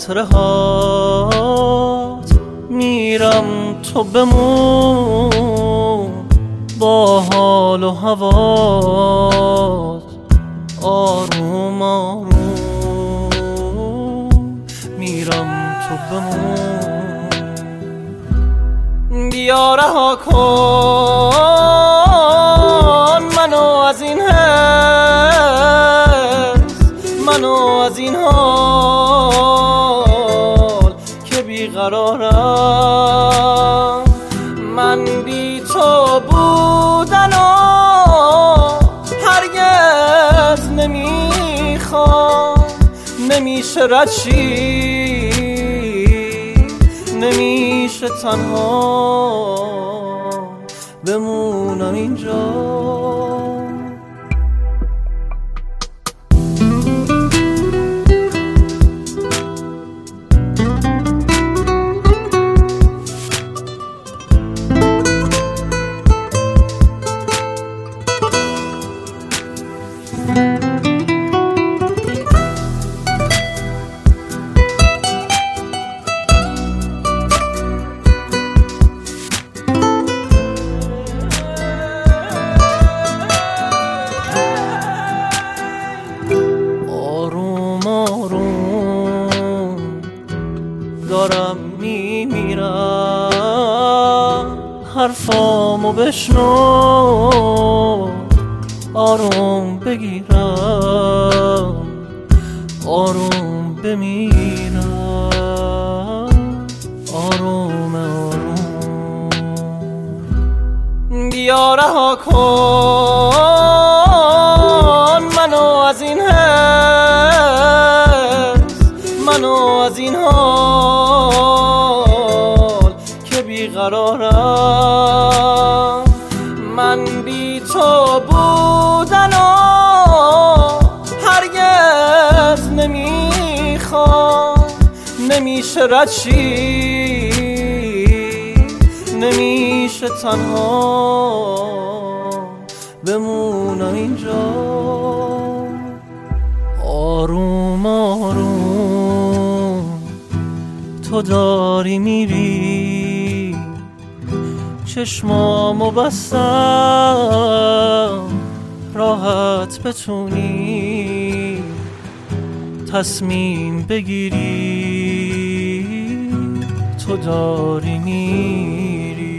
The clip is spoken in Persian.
خاطره هات میرم تو بمون با حال و هوات آروم آروم میرم تو بمون بیا رها کن منو از این حس منو از این حال که بیقرارم من بی تو بودن و هرگز نمیخوام نمیشه رد شی نمیشه تنها بمونم اینجا دارم میمیرم حرفامو بشنو آروم بگیرم آروم بمیرم آروم آروم بیا رها کن منو از این حس منو از این حال که بیقرارم من بی تو بودن و هرگز نمیخوام نمیشه رد شی نمیشه تنها بمونم اینجا آروم آروم تو داری میری چشمامو بستم راحت بتونی تصمیم بگیری تو داری میری